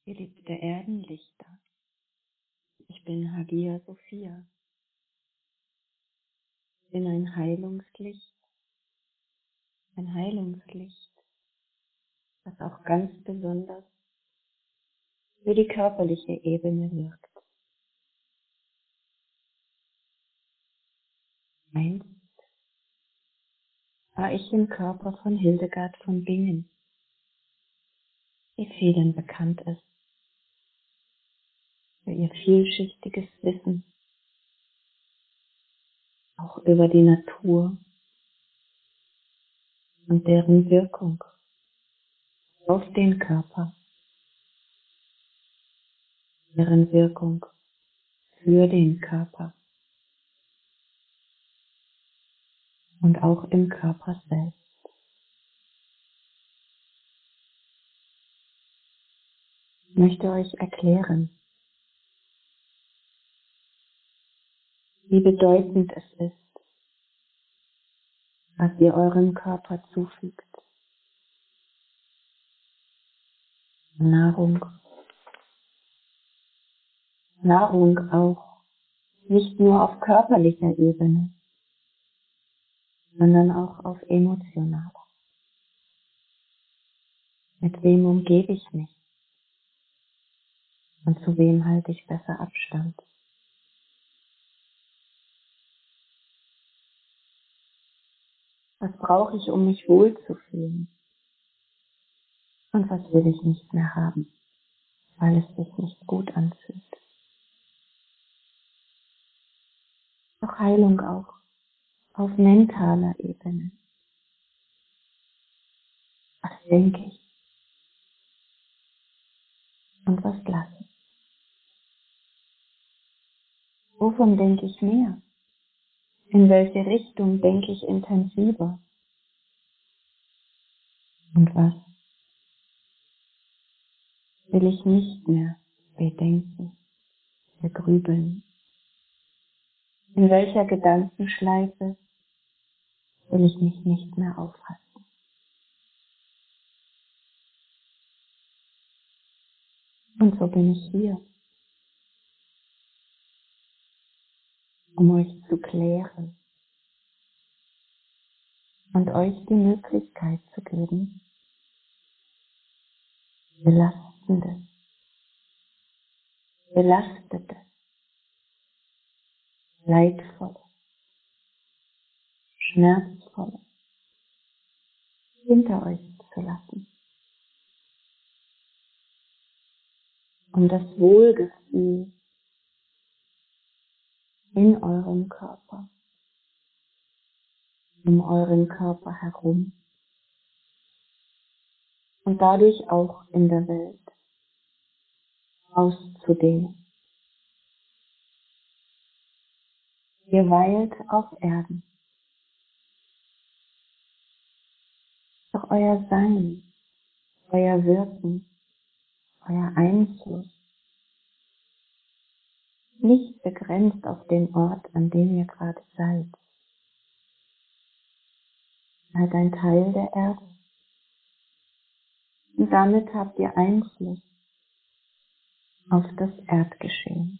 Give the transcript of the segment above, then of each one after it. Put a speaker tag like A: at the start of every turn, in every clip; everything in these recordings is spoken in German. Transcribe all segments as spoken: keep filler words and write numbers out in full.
A: Geliebte Erdenlichter, ich bin Hagia Sophia, bin ein Heilungslicht, ein Heilungslicht, das auch ganz besonders für die körperliche Ebene wirkt. Einst war ich im Körper von Hildegard von Bingen, die vielen bekannt ist, für ihr vielschichtiges Wissen, auch über die Natur und deren Wirkung auf den Körper, deren Wirkung für den Körper und auch im Körper selbst. Ich möchte euch erklären, wie bedeutend es ist, was ihr eurem Körper zufügt. Nahrung. Nahrung auch nicht nur auf körperlicher Ebene, sondern auch auf emotionaler. Mit wem umgebe ich mich und zu wem halte ich besser Abstand? Was brauche ich, um mich wohlzufühlen? Und was will ich nicht mehr haben, weil es sich nicht gut anfühlt? Doch Heilung auch auf mentaler Ebene. Was denke ich und was lasse ich? Wovon denke ich mehr? In welche Richtung denke ich intensiver? Und was will ich nicht mehr bedenken, begrübeln? In welcher Gedankenschleife will ich mich nicht mehr aufhalten? Und so bin ich hier, um euch zu klären und euch die Möglichkeit zu geben, belastendes, belastetes, leidvolles, schmerzvolles hinter euch zu lassen, um das Wohlgefühl in eurem Körper, um euren Körper herum und dadurch auch in der Welt auszudehnen. Ihr weilt auf Erden, doch euer Sein, euer Wirken, euer Einfluss nicht begrenzt auf den Ort, an dem ihr gerade seid. Ihr seid ein Teil der Erde und damit habt ihr Einfluss auf das Erdgeschehen.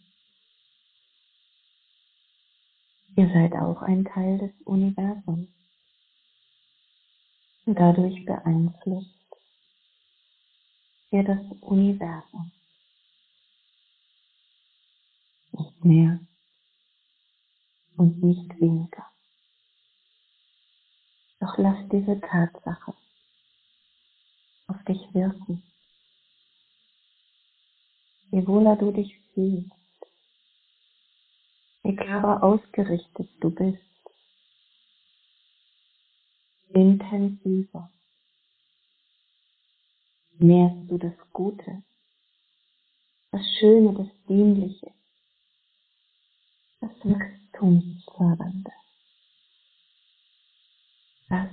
A: Ihr seid auch ein Teil des Universums und dadurch beeinflusst ihr das Universum. Nicht mehr und nicht weniger. Doch lass diese Tatsache auf dich wirken. Je wohler du dich fühlst, je klarer ausgerichtet du bist, intensiver mehrst du das Gute, das Schöne, das Dienliche, das Wachstumsfördernde. Das,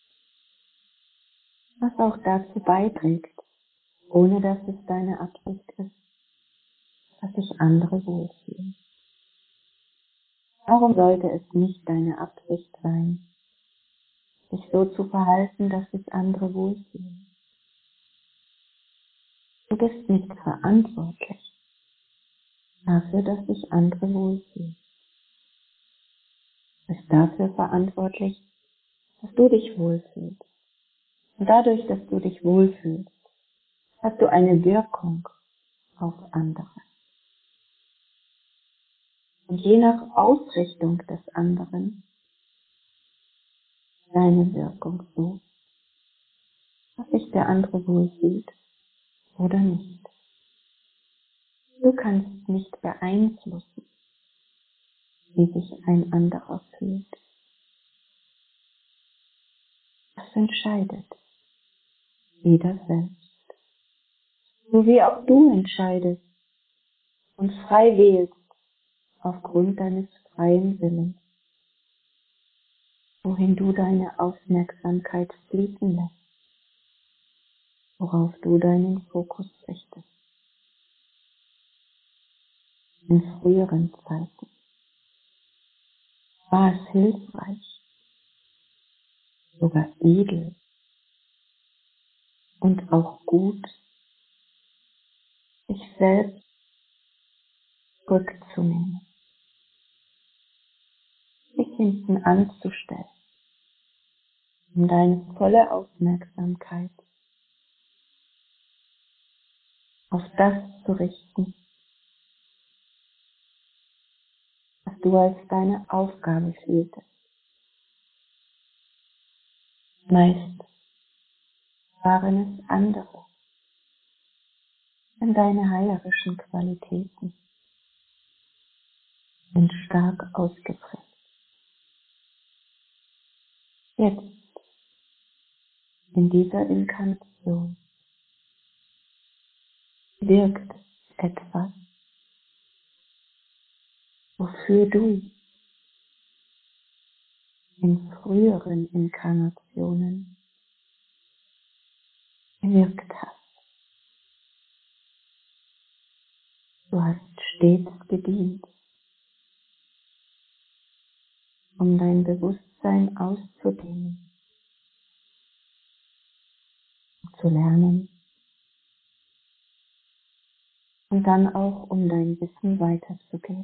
A: was auch dazu beiträgt, ohne dass es deine Absicht ist, dass sich andere wohlfühlen. Warum sollte es nicht deine Absicht sein, sich so zu verhalten, dass sich andere wohlfühlen? Du bist nicht verantwortlich dafür, dass sich andere wohlfühlen. Du bist dafür verantwortlich, dass du dich wohlfühlst. Und dadurch, dass du dich wohlfühlst, hast du eine Wirkung auf andere. Und je nach Ausrichtung des anderen deine Wirkung so, dass sich der andere wohlfühlt oder nicht. Du kannst nicht beeinflussen, wie sich ein anderer fühlt. Das entscheidet jeder selbst. So wie auch du entscheidest und frei wählst aufgrund deines freien Willens, wohin du deine Aufmerksamkeit fließen lässt, worauf du deinen Fokus richtest. In früheren Zeiten war es hilfreich, sogar edel und auch gut, sich selbst zurückzunehmen, sich hinten anzustellen, um deine volle Aufmerksamkeit auf das zu richten, was du als deine Aufgabe fühltest. Meist waren es andere, denn deine heilerischen Qualitäten sind stark ausgeprägt. Jetzt, in dieser Inkarnation, wirkt etwas, wofür du in früheren Inkarnationen gewirkt hast. Du hast stets gedient, um dein Bewusstsein auszudehnen, zu lernen und dann auch um dein Wissen weiterzugeben.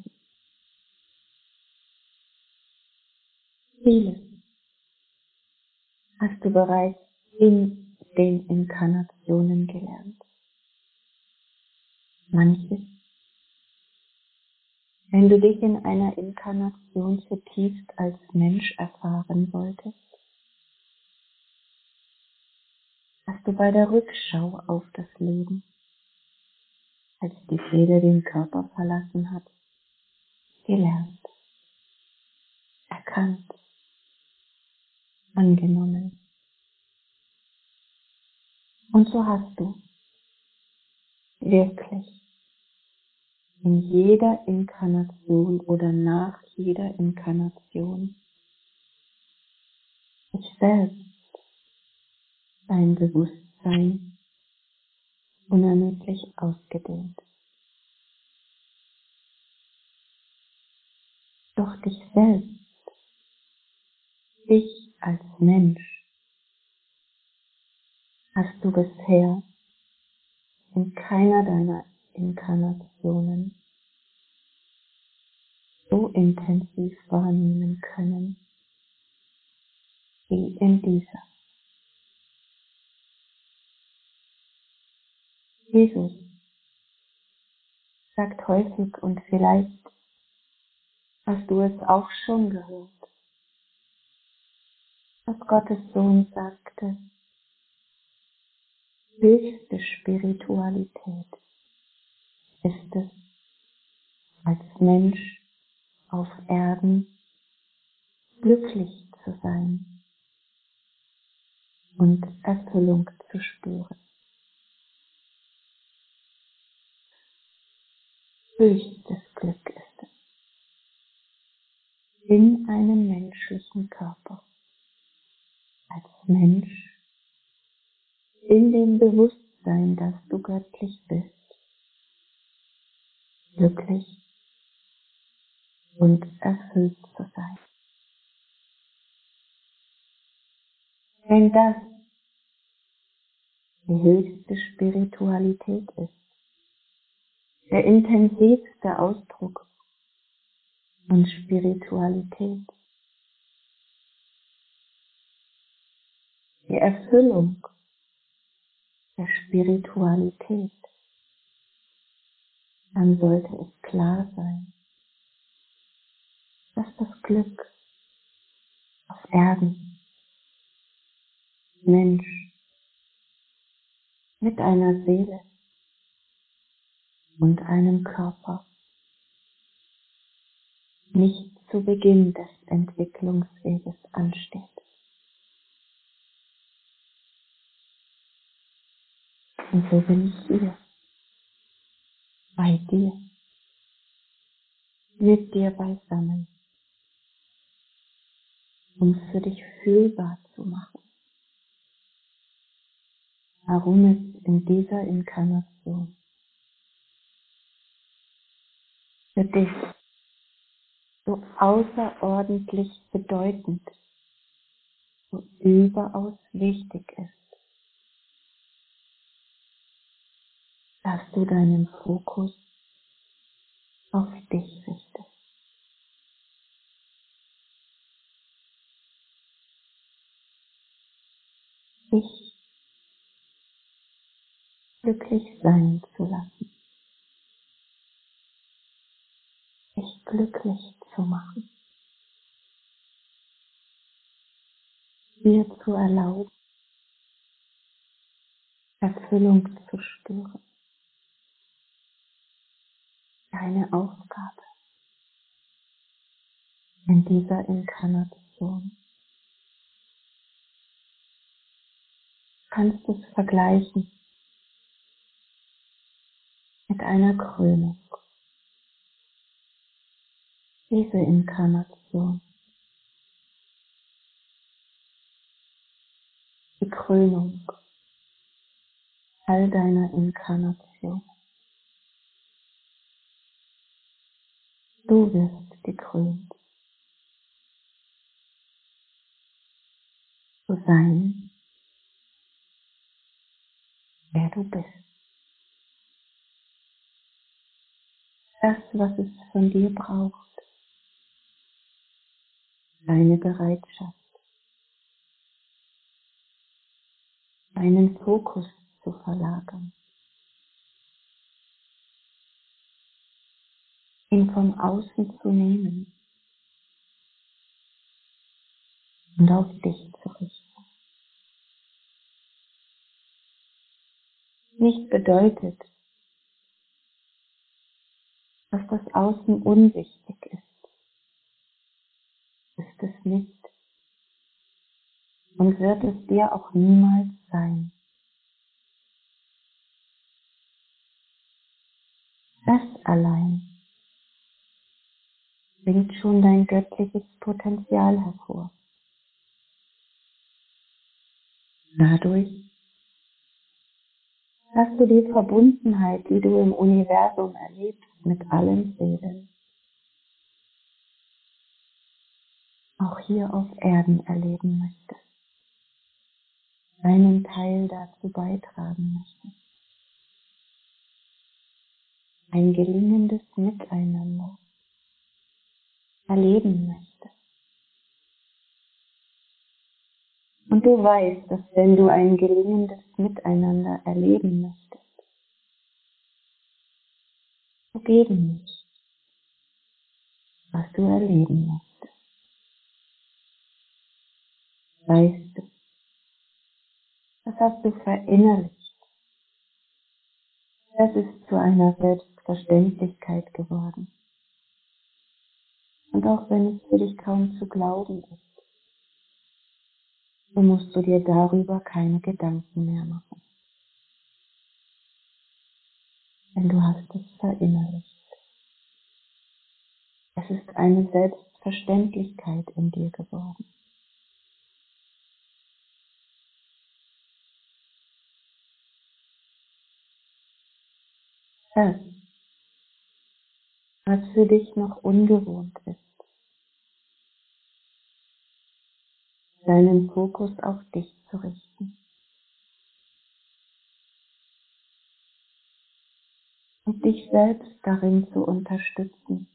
A: Vieles hast du bereits in den Inkarnationen gelernt. Manches, wenn du dich in einer Inkarnation zutiefst als Mensch erfahren wolltest, hast du bei der Rückschau auf das Leben, als die Seele den Körper verlassen hat, gelernt, erkannt, angenommen. Und so hast du wirklich in jeder Inkarnation oder nach jeder Inkarnation dich selbst, dein Bewusstsein unermüdlich ausgedehnt. Doch dich selbst, dich als Mensch, hast du bisher in keiner deiner Inkarnationen so intensiv wahrnehmen können wie in dieser. Jesus sagt häufig, und vielleicht hast du es auch schon gehört, dass Gottes Sohn sagte, höchste Spiritualität ist es, als Mensch auf Erden glücklich zu sein und Erfüllung zu spüren. Höchstes Glück ist es, in einem menschlichen Körper, als Mensch, in dem Bewusstsein, dass du göttlich bist, glücklich und erfüllt zu sein. Denn das die höchste Spiritualität ist, der intensivste Ausdruck von Spiritualität, die Erfüllung der Spiritualität, dann sollte es klar sein, dass das Glück auf Erden, Mensch, mit einer Seele und einem Körper nicht zu Beginn des Entwicklungsweges ansteht. Und so bin ich hier, bei dir, mit dir beisammen, um es für dich fühlbar zu machen, warum es in dieser Inkarnation für dich so außerordentlich bedeutend, so überaus wichtig ist, dass du deinen Fokus auf dich richtest. Dich glücklich sein zu lassen, dich glücklich zu machen, dir zu erlauben, Erfüllung zu spüren, deine Aufgabe in dieser Inkarnation. Du kannst es vergleichen mit einer Krönung. Diese Inkarnation, die Krönung all deiner Inkarnation. Du wirst gekrönt, zu sein, wer du bist. Das, was es von dir braucht, deine Bereitschaft, deinen Fokus zu verlagern, ihn vom Außen zu nehmen und auf dich zu richten. Nicht bedeutet, dass das Außen unwichtig ist. Ist es nicht und wird es dir auch niemals sein. Das allein bringt schon dein göttliches Potenzial hervor. Dadurch hast du die Verbundenheit, die du im Universum erlebst, mit allen Seelen, auch hier auf Erden erleben möchtest, deinen Teil dazu beitragen möchtest. Ein gelingendes Miteinander erleben möchtest. Und du weißt, dass wenn du ein gelingendes Miteinander erleben möchtest, du geben musst, was du erleben möchtest. Weißt du, das hast du verinnerlicht. Das ist zu einer Selbstverständlichkeit geworden. Und auch wenn es für dich kaum zu glauben ist, so musst du dir darüber keine Gedanken mehr machen. Denn du hast es verinnerlicht. Es ist eine Selbstverständlichkeit in dir geworden. Das, was für dich noch ungewohnt ist, deinen Fokus auf dich zu richten. dich selbst darin zu unterstützen,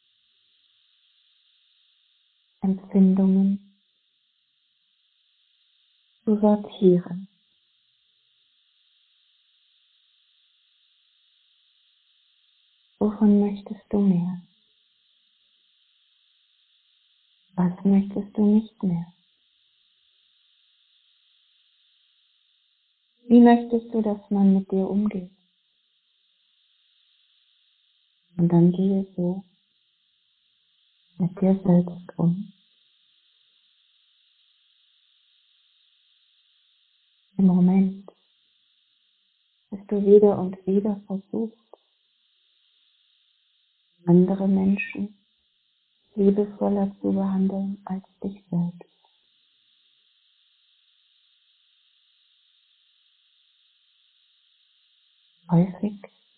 A: Empfindungen zu sortieren. Wovon möchtest du mehr? Was möchtest du nicht mehr? Wie möchtest du, dass man mit dir umgeht? Und dann gehe so mit dir selbst um. Im Moment, dass du wieder und wieder versuchst, andere Menschen liebevoller zu behandeln als dich selbst. Häufig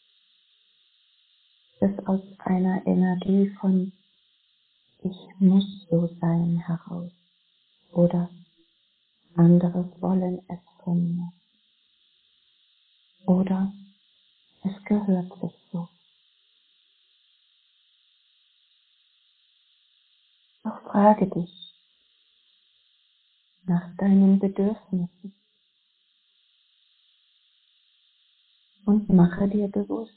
A: ist es aus einer Energie von ich muss so sein heraus oder andere wollen es von mir oder es gehört sich so. Doch frage dich nach deinen Bedürfnissen und mache dir bewusst,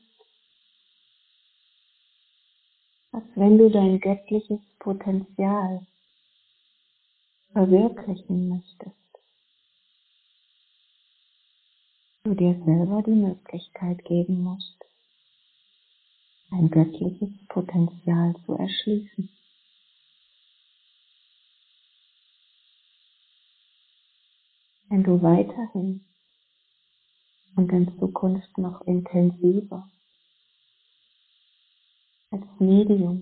A: dass wenn du dein göttliches Potenzial verwirklichen möchtest, du dir selber die Möglichkeit geben musst, dein göttliches Potenzial zu erschließen. Wenn du weiterhin und in Zukunft noch intensiver als Medium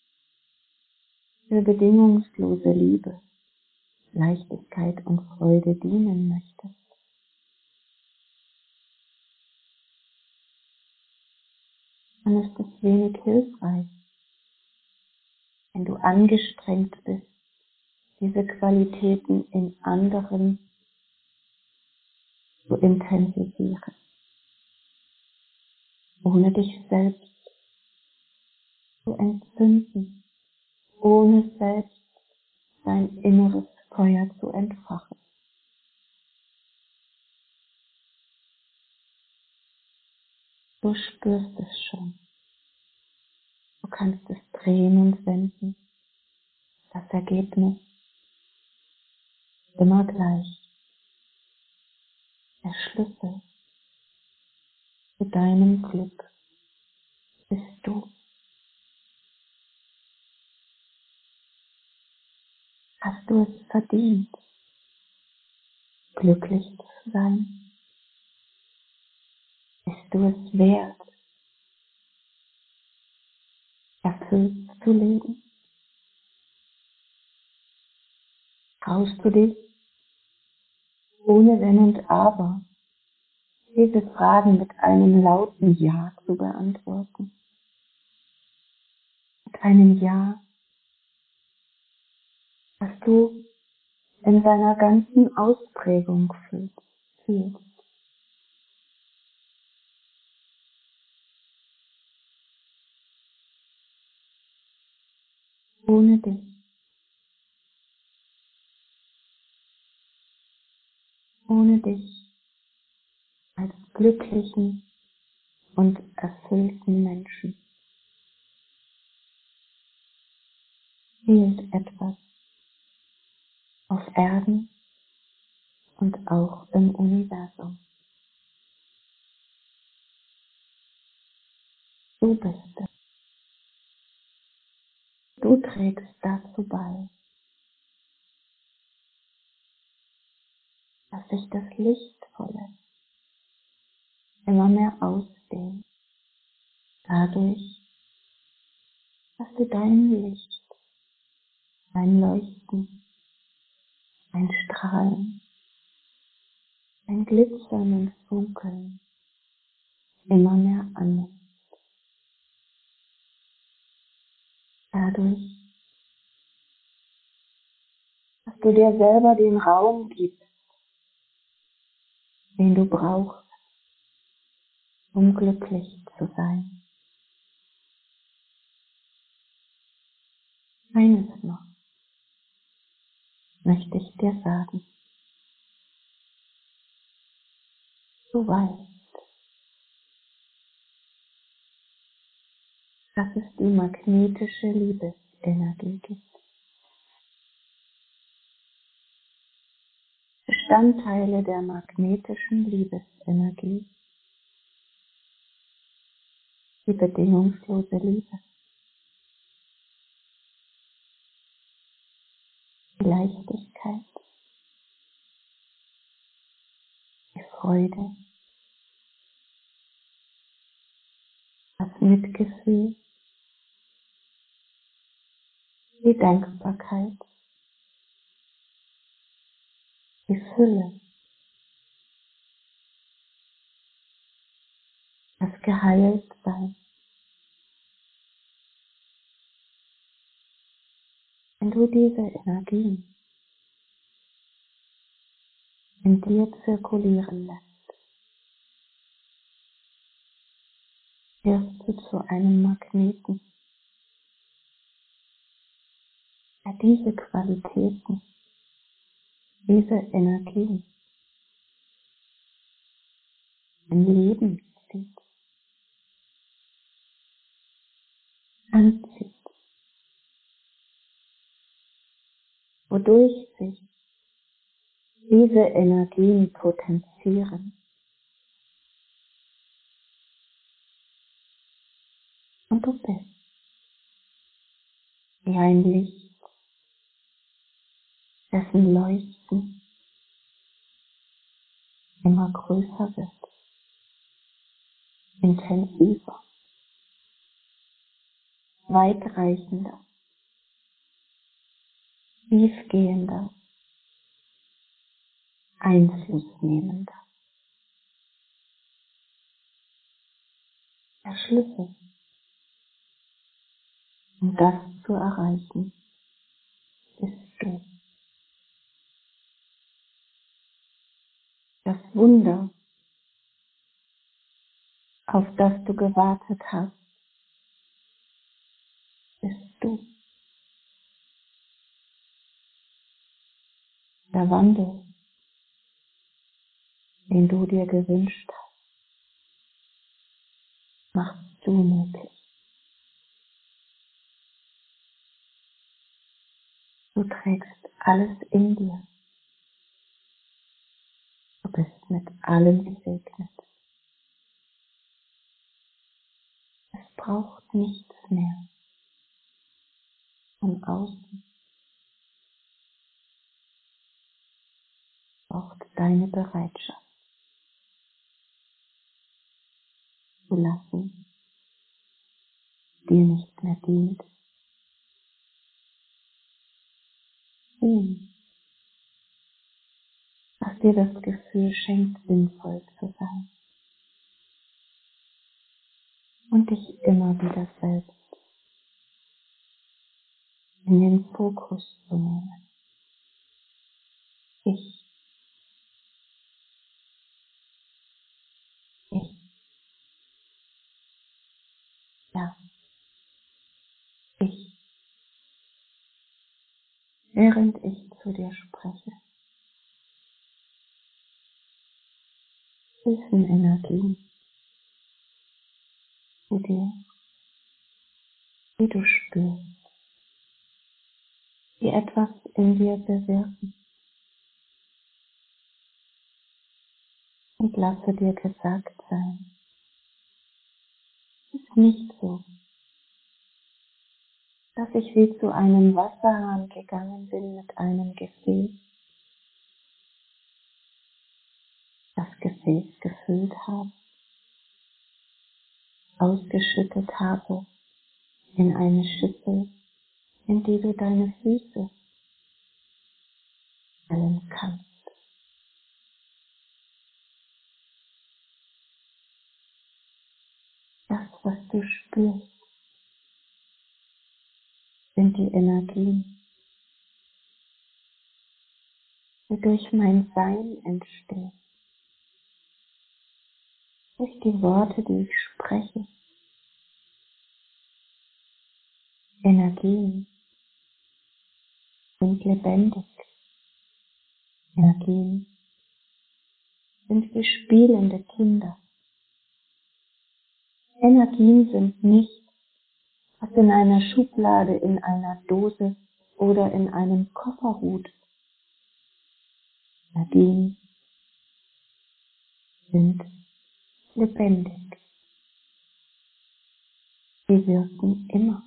A: für bedingungslose Liebe, Leichtigkeit und Freude dienen möchtest, dann ist es wenig hilfreich, wenn du angestrengt bist, diese Qualitäten in anderen zu intensivieren, ohne dich selbst zu entzünden, ohne selbst dein inneres Feuer zu entfachen. Du spürst es schon. Du kannst es drehen und wenden. Das Ergebnis immer gleich. Der Schlüssel zu deinem Glück bist du. Hast du es verdient, glücklich zu sein? Bist du es wert, erfüllt zu leben? Traust du dich, ohne Wenn und Aber, diese Fragen mit einem lauten Ja zu beantworten? Mit einem Ja, das du in seiner ganzen Ausprägung fühlst. Ohne dich, ohne dich als glücklichen und erfüllten Menschen fehlt etwas auf Erden und auch im Universum. Du bist es. Du trägst dazu bei, dass sich das Lichtvolle immer mehr ausdehnt, dadurch, dass du dein Licht, dein Leuchten, dein Strahlen, dein Glitzern und Funkeln immer mehr annimmst. Dadurch, dass du dir selber den Raum gibst, den du brauchst, um glücklich zu sein. Eines noch möchte ich dir sagen. Du weißt, dass es die magnetische Liebesenergie gibt. Bestandteile der magnetischen Liebesenergie, die bedingungslose Liebe, die Leichtigkeit, die Freude, das Mitgefühl, die Dankbarkeit, die Fülle, das Geheiltsein. Wenn du diese Energien in dir zirkulieren lässt, wirst du zu einem Magneten, der diese Qualitäten, diese Energien in Leben zieht, anzieht, wodurch sich diese Energien potenzieren und du bist wie ein Licht, dessen Leuchten immer größer wird, intensiver, weitreichender, tiefgehender, einflussnehmender. Der Schlüssel, um das zu erreichen, bist du. Das Wunder, auf das du gewartet hast, bist du. Der Wandel, den du dir gewünscht hast, machst du möglich. Du trägst alles in dir. Du bist mit allem gesegnet. Es braucht nichts mehr von außen. Es braucht deine Bereitschaft zu lassen, dir nicht mehr dient. Sehen, was dir das Gefühl schenkt, sinnvoll zu sein. Und dich immer wieder selbst in den Fokus zu nehmen. Ich, ich, ja, ich. Während ich zu dir spreche, fließen Energien zu dir, die du spürst, die etwas in dir bewirken. Und lasse dir gesagt sein, es ist nicht so, dass ich wie zu einem Wasserhahn gegangen bin mit einem Gefäß, das Gefäß gefüllt habe, ausgeschüttet habe in eine Schüssel, in die du deine Füße stellen kannst. Das, was du spürst, sind die Energien, die durch mein Sein entstehen, durch die Worte, die ich spreche. Energien, sind lebendig. Energien sind wie spielende Kinder. Energien sind nicht, was in einer Schublade, in einer Dose oder in einem Koffer ruht. Energien sind lebendig. Sie wirken immer.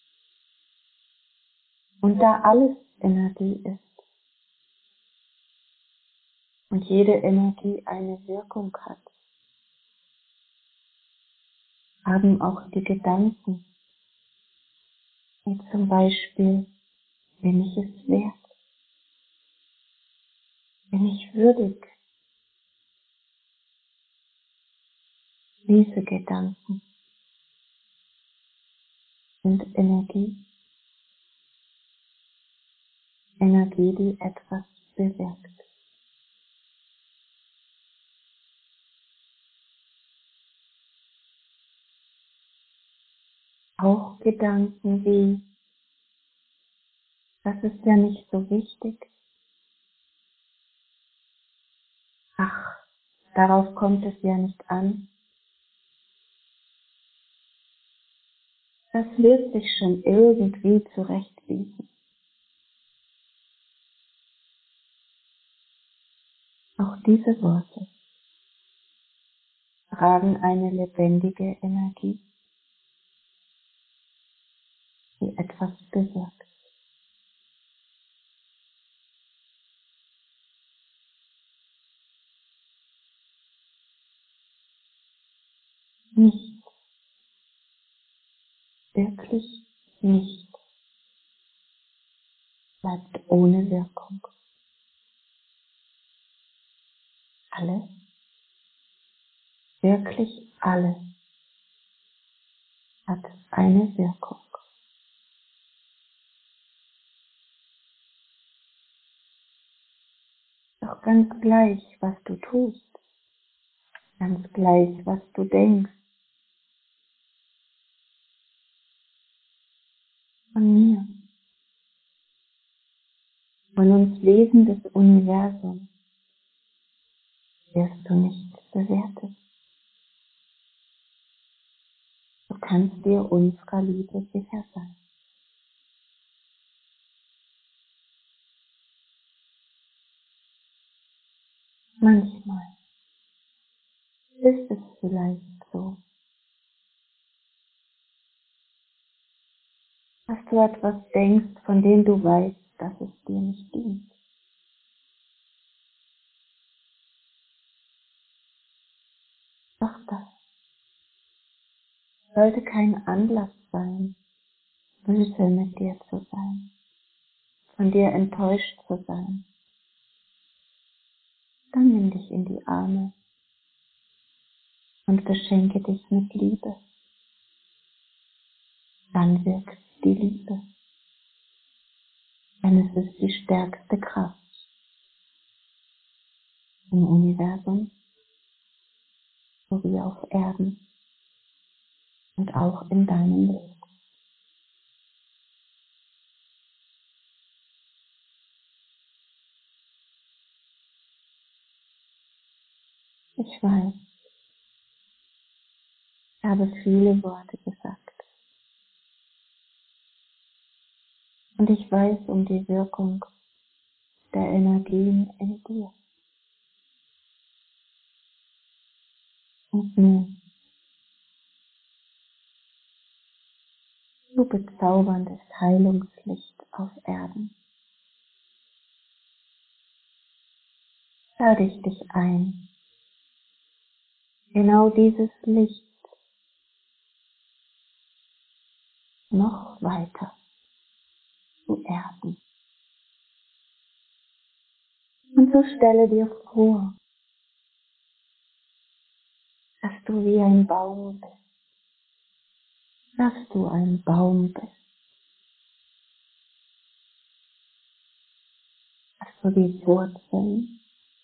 A: Und da alles Energie ist und jede Energie eine Wirkung hat, haben auch die Gedanken, wie zum Beispiel, bin ich es wert? Bin ich würdig? Diese Gedanken sind Energie. Energie, die etwas bewirkt. Auch Gedanken wie, das ist ja nicht so wichtig. Ach, darauf kommt es ja nicht an. Das wird sich schon irgendwie zurechtbieten. Auch diese Worte tragen eine lebendige Energie, die etwas bewirkt. Nicht, wirklich nicht, bleibt ohne Wirkung. Alles, wirklich alles hat eine Wirkung. Doch ganz gleich, was du tust, ganz gleich, was du denkst, von mir, von uns Wesen des Universums, wirst du nicht bewertet. Du kannst dir unserer Liebe sicher sein. Manchmal ist es vielleicht so, dass du etwas denkst, von dem du weißt, dass es dir nicht dient. Doch das sollte kein Anlass sein, böse mit dir zu sein, von dir enttäuscht zu sein. Dann nimm dich in die Arme und beschenke dich mit Liebe. Dann wirkt die Liebe, denn es ist die stärkste Kraft im Universum sowie auf Erden und auch in deinem Leben. Ich weiß, ich habe viele Worte gesagt und ich weiß um die Wirkung der Energien in dir. Und nun, du bezauberndes Heilungslicht auf Erden, lade ich dich ein, genau dieses Licht noch weiter zu erden. Und so stelle dir vor, dass du wie ein Baum bist, dass du ein Baum bist, dass du die Wurzeln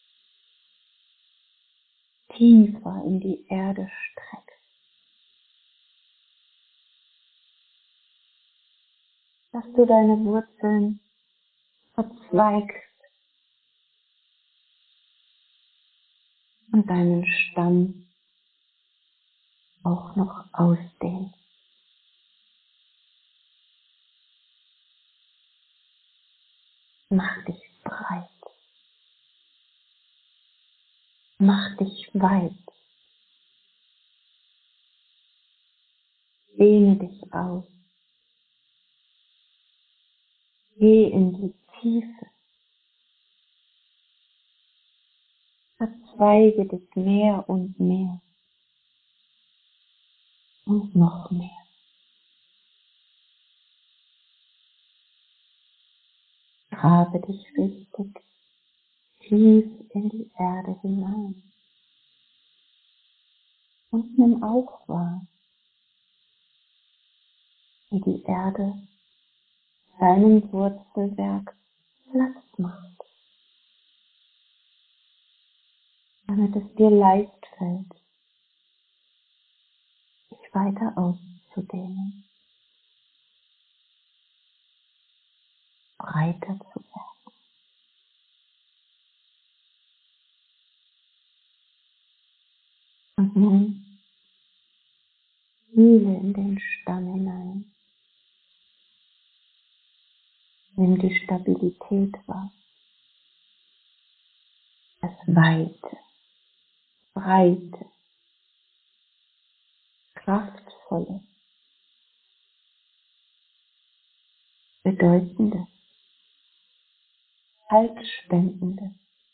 A: tiefer in die Erde streckst, dass du deine Wurzeln verzweigst und deinen Stamm auch noch ausdehnst. Mach dich breit. Mach dich weit. Dehne dich aus. Geh in die Tiefe. Verzweige dich mehr und mehr. Und noch mehr. Grabe dich richtig tief in die Erde hinein. Und nimm auch wahr, wie die Erde deinem Wurzelwerk Platz macht, damit es dir leicht fällt, dich weiter auszudehnen, breiter zu werden. Und nun fühle in den Stamm hinein. Nimm die Stabilität wahr, das Weite, Breite, Kraftvolle, Bedeutende, Haltspendende.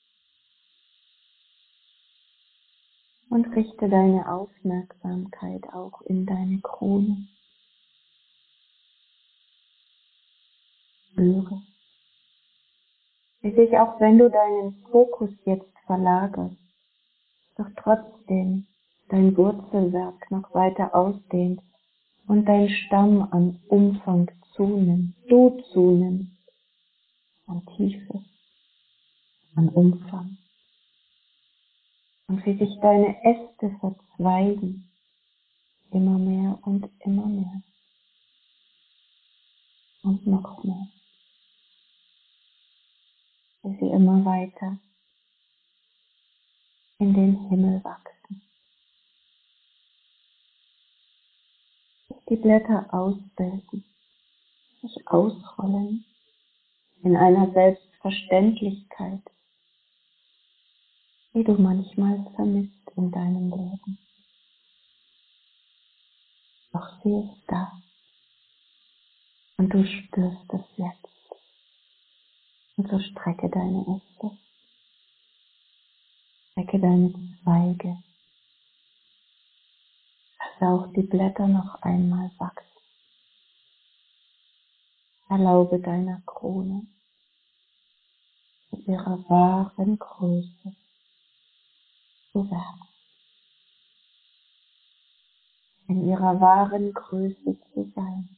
A: Und richte deine Aufmerksamkeit auch in deine Krone. Spüre, wie sich, auch wenn du deinen Fokus jetzt verlagerst, doch trotzdem dein Wurzelwerk noch weiter ausdehnt und dein Stamm an Umfang zunimmt, du zunimmst, an Tiefe, an Umfang. Und wie sich deine Äste verzweigen, immer mehr und immer mehr und noch mehr, wie sie immer weiter in den Himmel wachsen. Bis die Blätter ausbilden, sich ausrollen in einer Selbstverständlichkeit, die du manchmal vermisst in deinem Leben. Doch sie ist da und du spürst es jetzt. Und so strecke deine Äste, strecke deine Zweige, lasse auch die Blätter noch einmal wachsen. Erlaube deiner Krone in ihrer wahren Größe zu werden. In ihrer wahren Größe zu sein.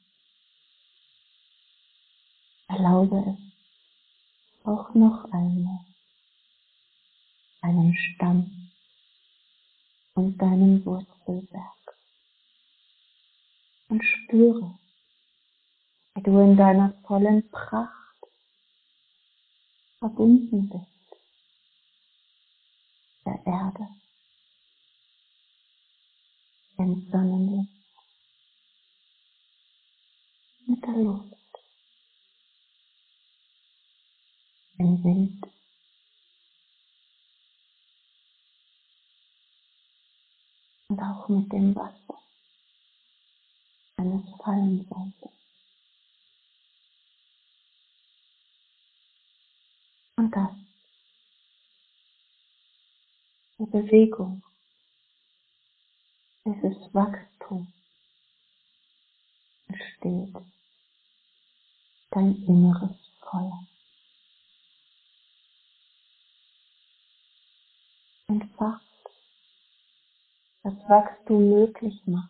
A: Erlaube es auch noch einmal, deinen Stamm und deinen Wurzelwerk. Und spüre, wie du in deiner vollen Pracht verbunden bist, der Erde, dem Sonnenlicht, mit der Luft, dem Wind, und auch mit dem Wasser, wenn es fallen sollte. Und das, die Bewegung, dieses Wachstum entsteht dein inneres Feuer. Entfacht, das Wachstum möglich macht,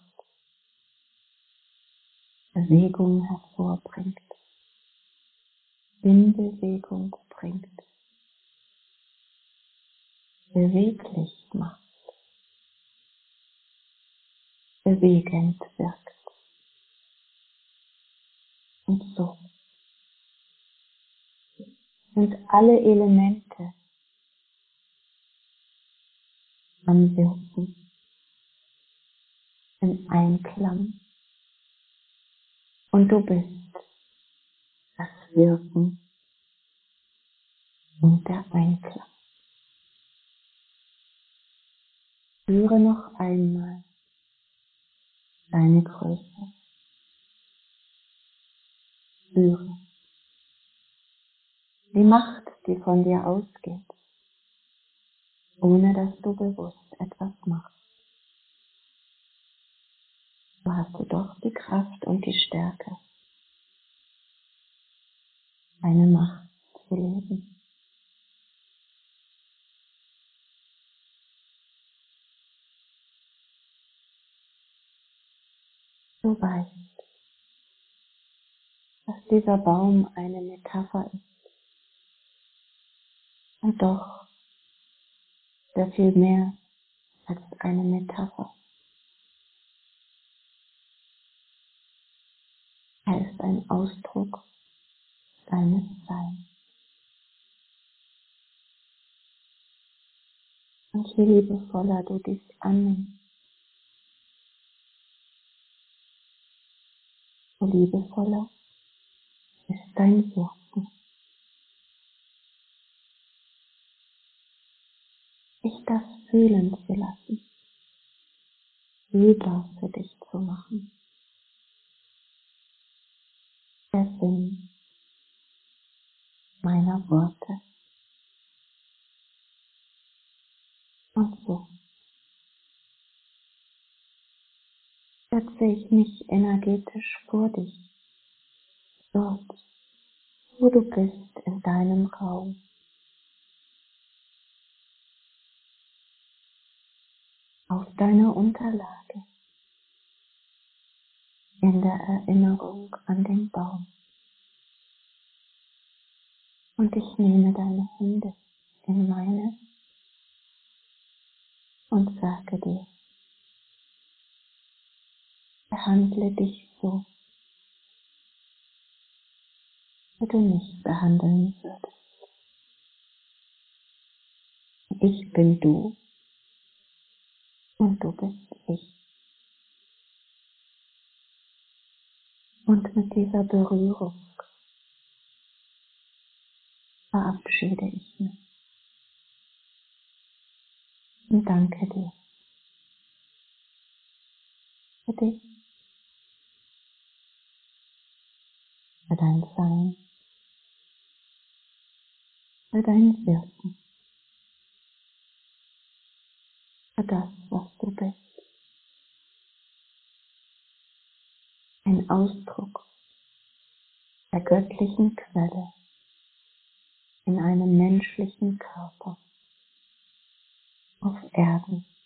A: Bewegung hervorbringt, in Bewegung bringt, beweglich macht, bewegend wirkt. Und so sind alle Elemente am Wirken, im Einklang. Und du bist das Wirken und der Einklang. Spüre noch einmal deine Größe. Spüre die Macht, die von dir ausgeht, ohne dass du bewusst etwas machst. So hast du doch die Kraft und die Stärke, deine Macht zu leben. Du weißt, dass dieser Baum eine Metapher ist und doch sehr viel mehr als eine Metapher. Er ist ein Ausdruck deines Seins. Und je liebevoller du dies annimmst, so liebevoller ist dein Wirken. Dich das fühlen zu lassen, fühlbar für dich zu machen. Der Sinn meiner Worte. Und so setze ich mich energetisch vor dich, dort, wo du bist in deinem Raum. Auf deiner Unterlage, in der Erinnerung an den Baum. Und ich nehme deine Hände in meine und sage dir, behandle dich so, wie du mich behandeln würdest. Ich bin du und du bist ich. Und mit dieser Berührung verabschiede ich mich und danke dir für dich, für dein Sein, für dein Wirken, für das, was du bist. Ein Ausdruck der göttlichen Quelle in einem menschlichen Körper auf Erden.